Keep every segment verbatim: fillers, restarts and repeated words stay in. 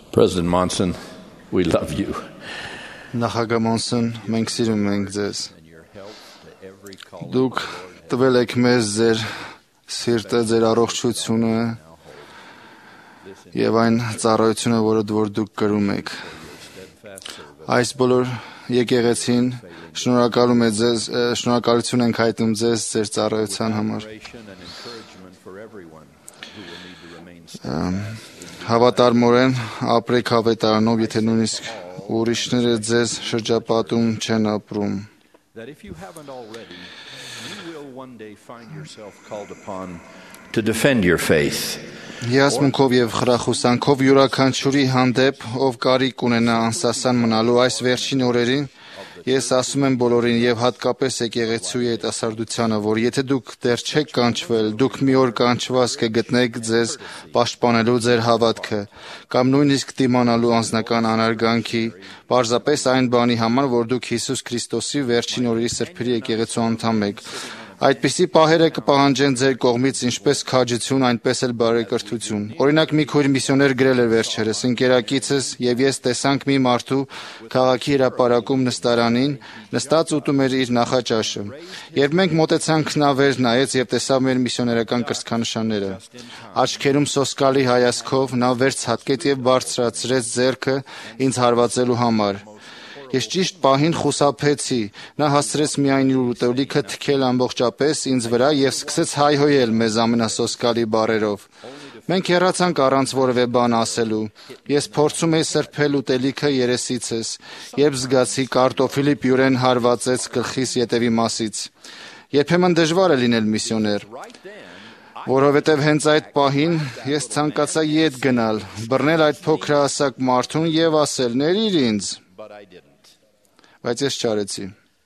President Monson, we love you. Նախագահ Մոնսոն, մենք սիրում ենք ձեզ։ And your help to every call. Դուք տվել եք մեզ ձեր սիրտը, ձեր առողջությունը եւ այն ծառայությունը, որը որ դուք կրում եք։ Այս բոլոր եկեղեցին շնորհակալում է ձեզ, շնորհակալություն ենք հայտնում ձեզ ձեր ծառայության համար։ Հավատարմորեն ապրեք հավատարանով, եթե նույնիսկ ուրիշները ձեզ շրջապատում չեն ապրում։ That if you haven't already, you will one day find yourself called upon to defend your faith. Հիասմունքով եւ խրախուսանքով յուրաքանչյուրի հանդեպ, ով կարիք ունենա անսասան մնալու այս վերջին օրերին, ես ասում եմ բոլորին եւ հատկապես եկեղեցու երիտասարդությանը, որ եթե դուք դեռ չեք կանչվել, դուք մի օր կանչված կգտնեք ձեզ պաշտպանելու ձեր հավատքը, կամ նույնիսկ դիմանալու անձնական անարգանքի, պարզապես այն բանի համար, որ դուք Հիսուս Քրիստոսի վերջին օրերի սրբերի եկեղեցու անդամ եք։ Այդպիսի պահերը կպահանջեն ձեր կողմից ինչպես քաջություն, այնպես էլ բարեկրթություն։ Օրինակ մի քույր միսիոներ գրել էր վերջերս, ընկերակիցս եւ ես տեսանք մի մարդու քաղաքի հրապարակում նստարանին, նստած ուտում էր իր նախաճաշը։ Երբ մենք մոտեցանք, նա վեր նայեց եւ տեսավ մեր միսիոներական կրծքանշանները։ Աչքերում սոսկալի հայացքով նա վեր ցատկեց եւ բարձրացրեց ձեռքը ինձ հարվածելու համար։ Ես ճիշտ պահին խուսափեցի, նա հասցրեց միայն իր ուտելիքը թքել ամբողջապես ինձ վրա եւ սկսեց հայհոյել մեզ ամենասոսկալի բառերով։ Մենք հեռացանք առանց որևէ բան ասելու։ Ես փորձում էի սրբել ուտելիքը երեսիցս, երբ զգացի կարտոֆիլի պյուրեն հարվածեց գլխիս ետևի մասից։ Երբեմն դժվար է լինել միսիոներ, որովհետև հենց այդ պահին ես ցանկացա ետ գնալ, բռնել այդ փոքրահասակ մարդուն եւ ասել՝ «Ներիր ինձ», բայց ես չարեցի։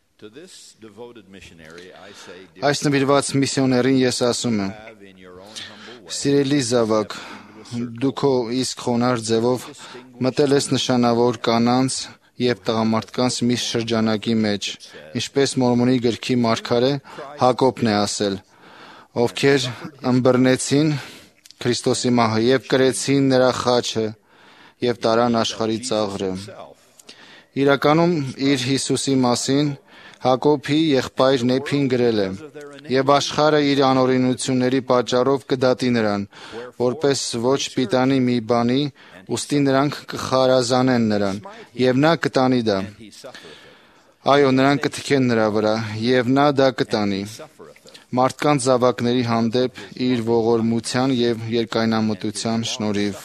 Այս նվիրված միսիոներին ես ասում եմ. «Սիրելի զավակ, դու քո իսկ խոնարհ ձևով մտել ես նշանավոր կանանց եւ տղամարդկանց մի շրջանակի մեջ, ինչպես Մորմոնի գրքի մարգարե Հակոբն է ասել, ովքեր ըմբռնեցին Քրիստոսի մահը եւ կրեցին նրա խաչը եւ տարան աշխարհի ծաղրը»։ Իրականում իր Հիսուսի մասին Հակոբի եղբայր Նեփին գրել է. «Եվ աշխարհը իր անօրենությունների պատճառով կդատի նրան, որպես ոչ պիտանի մի բանի, ուստի նրանք կխարազանեն նրան, եւ նա կտանի դա։ Այո, նրանք կթքեն նրա վրա, եւ նա դա կտանի, մարդկանց զավակների հանդեպ իր ողորմության եւ երկայնամտության շնորհիվ»։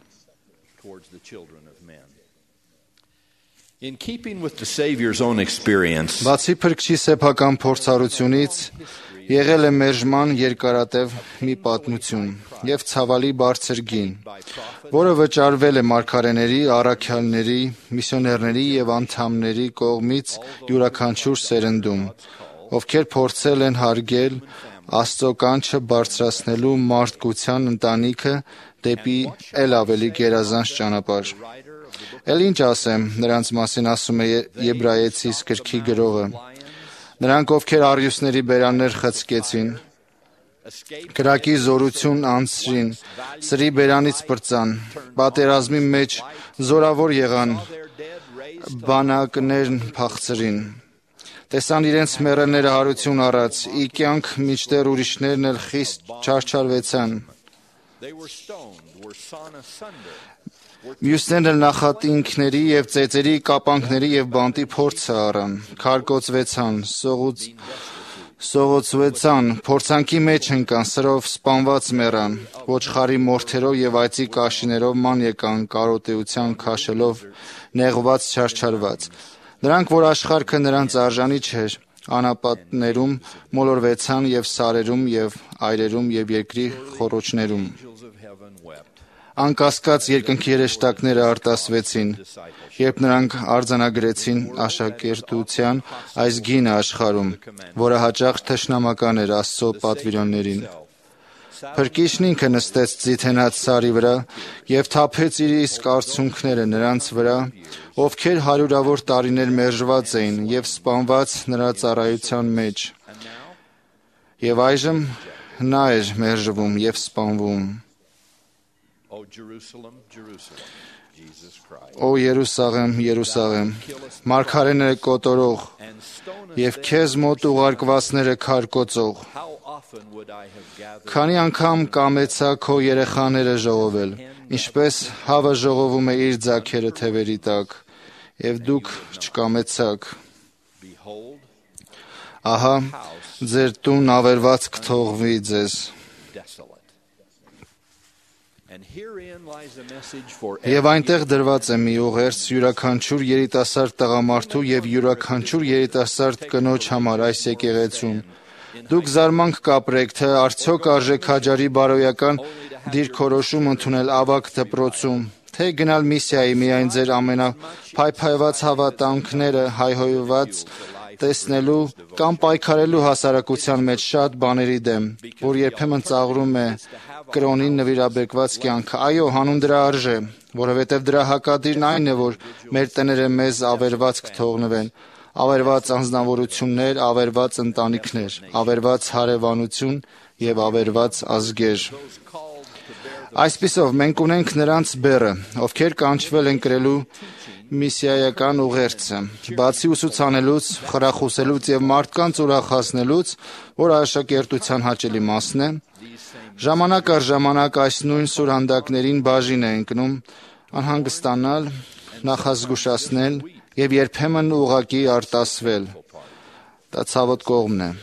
In keeping with the Savior's own experience, Բացի փրկչի սեփական փորձառությունից, եղել է մերժման երկարատև մի պատմություն եւ ցավալի բարձր գին, որը վճարվել է մարգարեների, առաքյալների, միսիոներների եւ անդամների կողմից յուրաքանչյուր սերնդում, ովքեր փորձել են հարգել Աստծո կանչը բարձրացնելու մարդկության ընտանիքը դեպի ել ավելի գերազանց ճանապարհ։ Էլ ինչ ասեմ, նրանց մասին ասում է Եբրայեցիս գրքի գրողը. «Նրանք, ովքեր առյուծների բերաններ խցկեցին, կրակի զորություն անցրին, սրի բերանից պրծան, պատերազմի մեջ զորավոր եղան, բանակներն փախցրին, տեսան իրենց մեռելները հարություն առած, ի կյանք մինչդեռ ուրիշներն էլ խիստ չարչարվեցան։ Մյուսներն էլ նախատինքների եւ ծեծերի, կապանքների եւ բանտի փորձը առան, քարկոծվեցան, սողոց, սողոցվեցան, փորձանքի մեջ ընկան, սրով սպանված մեռան, ոչխարի մորթերով եւ այծի կաշիներով ման եկան, կարոտեության քաշելով, նեղված չարչարված։ Նրանք, որ աշխարհքը նրանց արժանի չէր, անապատներում մոլորվեցան եւ սարերում եւ այրերում եւ երկրի խոռոչներում։ Անկասկած երկնքի երեշտակները արտասվեցին, երբ նրանք արձանագրեցին աշակերտության այս գինը աշխարհում, որը հաճախ թշնամական էր Աստծո պատվիրաններին։ Փրկիչն ինքը նստեց ձիթենած սարի վրա եւ թափեց իր իսկ արցունքները նրանց վրա, ովքեր հարյուրավոր տարիներ մերժված էին եւ սպանված նրա ծառայության մեջ։ Եվ այժմ նա էր մերժվում եւ սպանվում։ Օ Երուսաղեմ, Երուսաղեմ, մարգարեները կոտորող եւ քեզ մոտ ուղարկվածները քարկոծող, քանի անգամ կամեցա քո երեխաները ժողովել, ինչպես հավը ժողովում է իր ձագերը թևերի տակ, եւ դուք չկամեցաք։ Ահա ձեր տուն ավերված կթողվի ձեզ։ Եվ այնտեղ դրված է մի ուղերձ յուրաքանչյուր երիտասարդ տղամարդու եւ յուրաքանչյուր երիտասարդ կնոջ համար այս եկեղեցում։ Դուք զարմանք կապրեք, թե արդյոք արժե քաջարի բարոյական դիրքորոշում ընդունել ավագ դպրոցում, թե գնալ միսիայի միայն ձեր ամենափայփայված հավատանքները հայհոյված տեսնելու կամ պայքարելու հասարակության մեջ շատ բաների դեմ, որ երբեմն ծաղրում է կրոնին նվիրաբեկված կյանքը։ Այո, հանուն դրա արժե, որովհետև դրա հակադիրն այն է, որ մեր տները մեզ ավերված կթողնվեն, ավերված անձնավորություններ, ավերված ընտանիքներ, ավերված հարևանություն եւ ավերված ազգեր։ Այսպիսով, մենք ունենք նրանց բեռը, ովքեր կանչվել են կրելու միսիայական ուղերձը, բացի ուսուցանելուց, խրախուսելուց եւ մարդկանց ուրախացնելուց, որ աշակերտության հաճելի մասն է, ժամանակ առ ժամանակ այս նույն սուրհանդակներին բաժին է ընկնում անհանգստանալ, նախազգուշացնել եւ երբեմն ուղղակի արտասվել։ Դա ցավոտ կողմն է։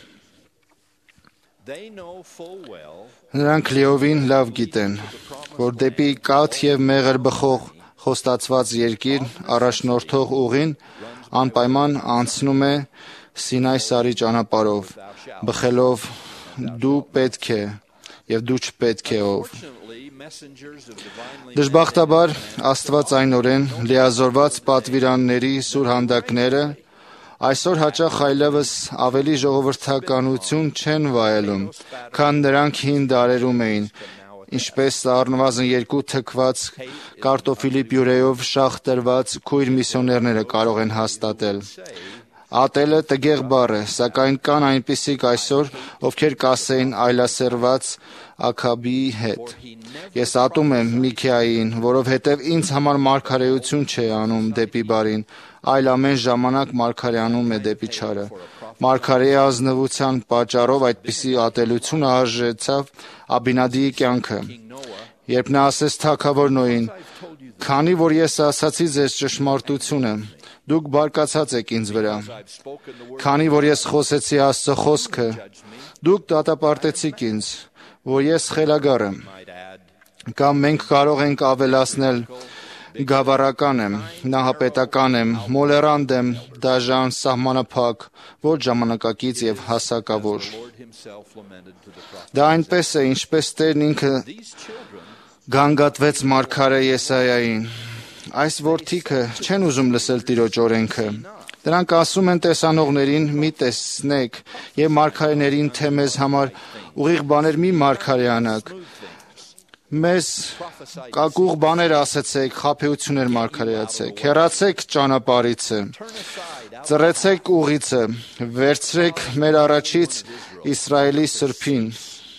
Նրանք լիովին լավ գիտեն, որ դեպի կաթ եւ մեղր բխող խոստացված երկիր առաջնորդող ուղին անպայման անցնում է Սինայ սարի ճանապարհով, բխելով դու պետք է եւ դու չպետք է ով։ Դժբախտաբար Աստվածայնորեն լիազորված պատվիրանների սուրհանդակները այսօր հաճախ այլևս ավելի ժողովրդականություն չեն վայելում, քան նրանք հին դարերում էին, ինչպես առնվազն երկու թքված կարտոֆիլի պյուրեով շաղ տրված քույր միսիոներները կարող են հաստատել։ Ատելը տգեղ բառ է, սակայն կան այնպիսիք այսօր, ովքեր կասեին այլասերված Աքաբիի հետ։ Ես ատում եմ Միքիային, որովհետև ինձ համար մարգարեություն չէ անում դեպի բարին, այլ ամեն ժամանակ մարգարեանում է դեպի չարը։ Մարգարեի ազնվության պատճառով այդպիսի ատելությունը արժեցավ Աբինադիի կյանքը, երբ նա ասեց թագավոր Նոյին. «Քանի որ ես ասացի ձեզ ճշմարտությունը, դուք բարկացած եք ինձ վրա, քանի որ ես խոսեցի Աստծո խոսքը, դուք դատապարտեցիք ինձ, որ ես խելագար եմ»։ Կամ մենք կարող ենք ավելացնել. «Գավառական եմ, նահապետական եմ, մոլերանտ եմ, դաժան, սահմանափակ, ոչ ժամանակակից եւ հասակավոր»։ Դա այնպես է, ինչպես Տերն ինքը գանգատվեց մարգարե Եսայային. «Այս որդիքը չեն ուզում լսել Տիրոջ օրենքը։ Դրանք ասում են տեսանողներին՝ մի տեսնեք, եւ մարգարեներին, թե մեզ համար ուղիղ բաներ մի մարգարեանաք։ Մեզ կակուղ բաներ ասեցեք, խաբեություններ մարգարեացեք, հեռացեք ճանապարհիցը, ծռեցեք ուղիցը, վերցրեք մեր առաջից Իսրայելի սրբին»։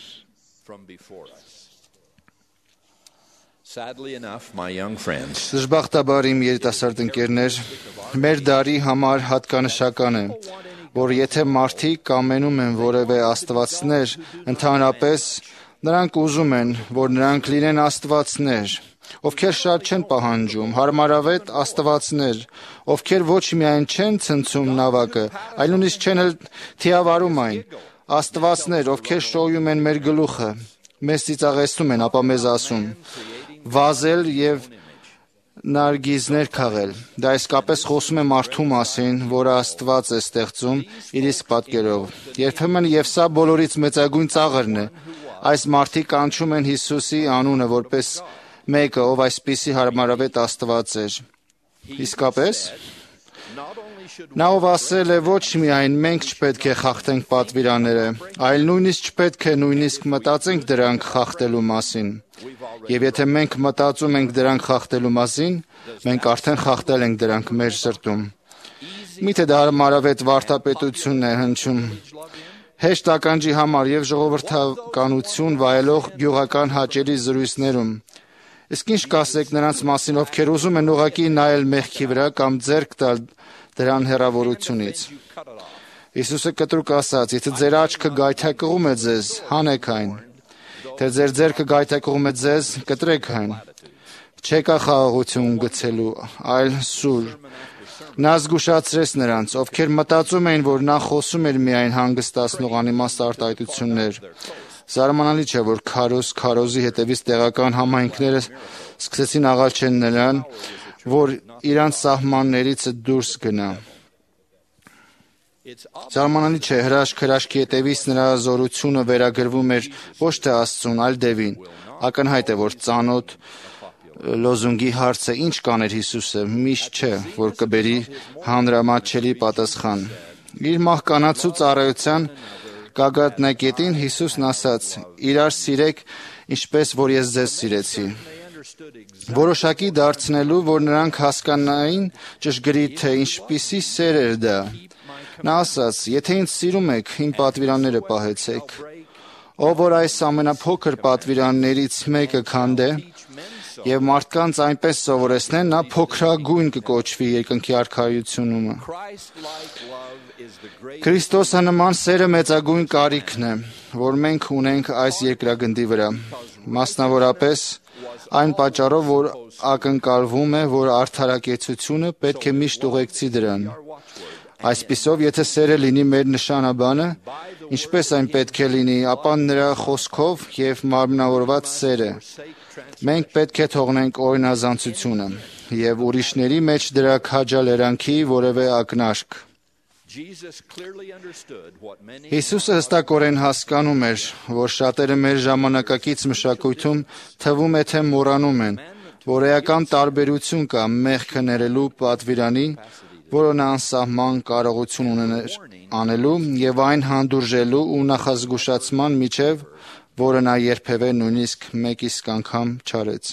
Դժբախտաբար իմ երիտասարդ ընկերներ, մեր դարի համար հատկանշական է, որ եթե մարդիկ կամենում են որևէ աստվածներ, ընդհանրապես նրանք ուզում են, որ նրանք լինեն աստվածներ, ովքեր շատ չեն պահանջում, հարմարավետ աստվածներ, ովքեր ոչ միայն չեն ցնցում նավակը, այլ նույնիսկ չեն էլ թիավարում այն, աստվածներ, ովքեր շոյում են մեր գլուխը, մեզ ծիծաղեցնում են, ապա մեզ ասում. «Վազել եւ նարգիզներ քաղել»։ Դա իսկապես խոսում է մարդու մասին, որը Աստված է ստեղծում իր իսկ պատկերով։ Երբեմն եւ սա բոլորից մեծագույն ծաղրն է։ Այս մարդիկ կանչում են Հիսուսի անունը որպես մեկը, ով այսպիսի հարմարավետ Աստված էր։ Իսկապես, նա ով ասել է ոչ միայն մենք չպետք է խախտենք պատվիրանները, այլ նույնիսկ չպետք է նույնիսկ մտածենք դրանք խախտելու մասին։ Եվ եթե մենք մտածում ենք դրանք խախտելու մասին, մենք արդեն խախտել ենք դրանք մեր սրտում։ Միթե դա հարմարավետ վարդապետությունն է հնչում հեշտ ականջի համար եւ ժողովրդականություն վայելող գյուղական հաճելի զրույցներում։ Իսկ ինչ կասեք նրանց մասին, ովքեր ուզում են ուղղակի նայել մեղքի վրա կամ ձեռք տալ դրան հեռավորությունից։ Հիսուսը կտրուկ ասաց. եթե ձեր աչքը գայթակղում է ձեզ, հանեք այն, թե ձեր ձեռքը գայթակղում է ձեզ, կտրեք այն։ Չեկա խաղաղություն գցելու, այլ սուր։ Նա զգուշացրեց նրանց, ովքեր մտածում էին, որ նա խոսում էր միայն հանգստացնող անիմաստ արտահայտություններ։ Զարմանալի չէ, որ քարոզ քարոզի հետևից տեղական համայնքները սկսեցին աղաչել նրան, որ իրանց սահմաններից դուրս գնա։ Զարմանալի չէ, հրաշք հրաշքի հետևից նրա զորությունը վերագրվում էր ոչ թե Աստծուն, այլ դևին։ Ակնհայտ է, որ ծանոթ լոզունգի հարցը ինչ կաներ Հիսուսը, միշտ չէ, որ կբերի հանրամատչելի պատասխան։ Իր մահկանացու ծառայության գագաթնակետին Հիսուսն ասաց. իրար սիրեք, ինչպես որ ես ձեզ սիրեցի։ Որոշակի դարձնելու, որ նրանք հասկանային ճշգրիտ, թե ինչպիսի սեր էր դա։ Նա ասաց. եթե ինձ սիրում եք, իմ պատվիրանները պահեցեք։ Ով որ այս ամենափոքր պատվիրաններից մեկը քանդե եւ մարդկանց այնպես սովորեցնեն, նա փոքրագույն կկոչվի երկնքի արքայությունում։ Քրիստոսը նման սերը մեծագույն կարիքն է, որ մենք ունենք այս երկրագնդի վրա։ Մասնավորապես այն պատճառով, որ ակնկալվում է, որ արդարակեցությունը պետք է միշտ ուղեկցի դրան։ Այսպիսով, եթե սերը լինի մեր նշանաբանը, ինչպես այն պետք է լինի, ապա նրա խոսքով եւ մարմնավորված սերը, մենք պետք է թողնենք օրինազանցությունը եւ ուրիշների մեջ դրա քաջալերանքի որևէ ակնարկ։ Հիսուսը հստակորեն հասկանում էր, որ շատերը մեր ժամանակակից մշակույթում թվում է, թե մոռանում են, որ էական տարբերություն կա մեղքը ներելու պատվիրանի, որը նա անսահման կարողություն ուներ անելու եւ այն հանդուրժելու ու նախազգուշացման միջև, որը նա երբևէ նույնիսկ մեկ իսկ անգամ չարեց։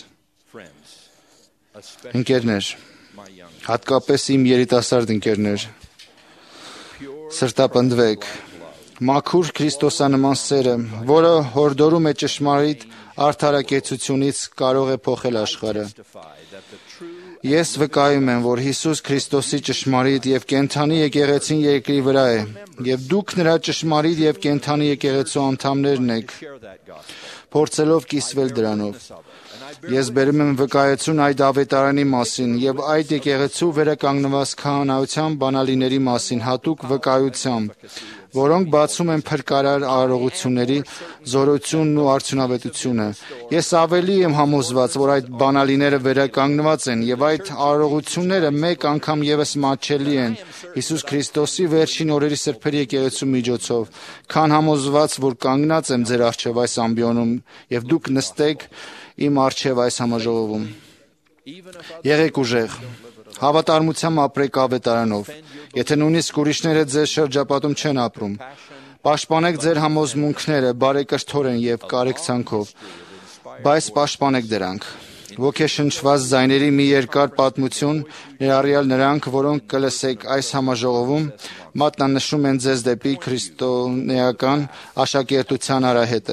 Ընկերներ, հատկապես իմ երիտասարդ ընկերներ, սրտապնդվեք։ Մաքուր քրիստոսանման սերը, որը հորդորում է ճշմարիտ արդարակեցությունից, կարող է փոխել աշխարհը։ Ես վկայում եմ, որ Հիսուս Քրիստոսի ճշմարիտ եւ կենդանի եկեղեցին երկրի վրա է, եւ դուք նրա ճշմարիտ եւ կենդանի եկեղեցու անդամներն եք, փորձելով կիսվել դրանով։ Ես բերում եմ վկայություն այդ ավետարանի մասին եւ այդ եկեղեցու վերականգնված քահանայության բանալիների մասին հատուկ վկայությամբ, որոնք բացում են փրկարար արարողությունների զորությունն ու արդյունավետությունը։ Ես ավելի եմ համոզված, որ այդ բանալիները վերականգնված են եւ այդ արարողությունները մեկ անգամ եւս մատչելի են Հիսուս Քրիստոսի վերջին օրերի սրբերի եկեղեցու միջոցով, քան համոզված, որ կանգնած եմ ձեր առջև այս ամբիոնում եւ դուք նստեք իմ առջև այս համաժողովում։ Եղեք ուժեղ, հավատարմությամբ ապրեք ավետարանով, եթե նույնիսկ ուրիշները ձեզ շրջապատում չեն ապրում։ Պաշտպանեք ձեր համոզմունքները բարեկրթորեն եւ կարեկցանքով, բայց պաշտպանեք դրանք։ Ոգեշնչված ձայների մի երկար պատմություն, ներառյալ նրանք, որոնք կլսեք այս համաժողովում, մատնանշում են ձեզ դեպի քրիստոնեական աշակերտության արահետը։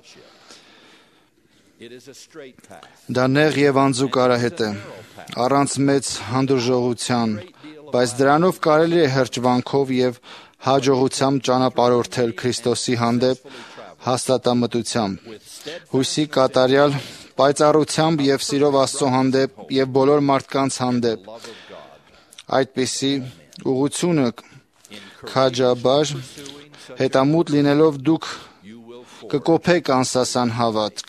Դա նեղ եւ անձուկ արահետ է, առանց մեծ հանդուրժողության, բայց դրանով կարելի է հրճվանքով եւ հաջողությամբ ճանապարհորդել Քրիստոսի հանդեպ հաստատամտությամբ, հույսի կատարյալ պայծառությամբ եւ սիրով Աստծո հանդեպ եւ բոլոր մարդկանց հանդեպ։ Այդպիսի ուղղությունը քաջաբար հետամուտ լինելով դուք կկոփեք անսասան հավատք,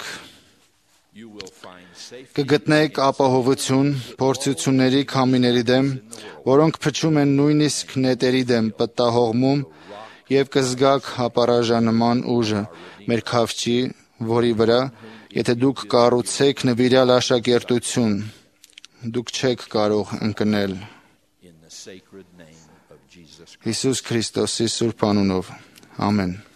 կգտնեք ապահովություն փորձությունների քամիների դեմ, որոնք փչում են նույնիսկ նետերի դեմ պտտահողմում, եւ կզգաք հապարաժանման ուժը մեր քավչի, որի վրա, եթե դուք կառուցեք նվիրյալ աշակերտություն, դուք չեք կարող ընկնել։ Հիսուս Քրիստոսի սուրբ անունով։ Ամեն։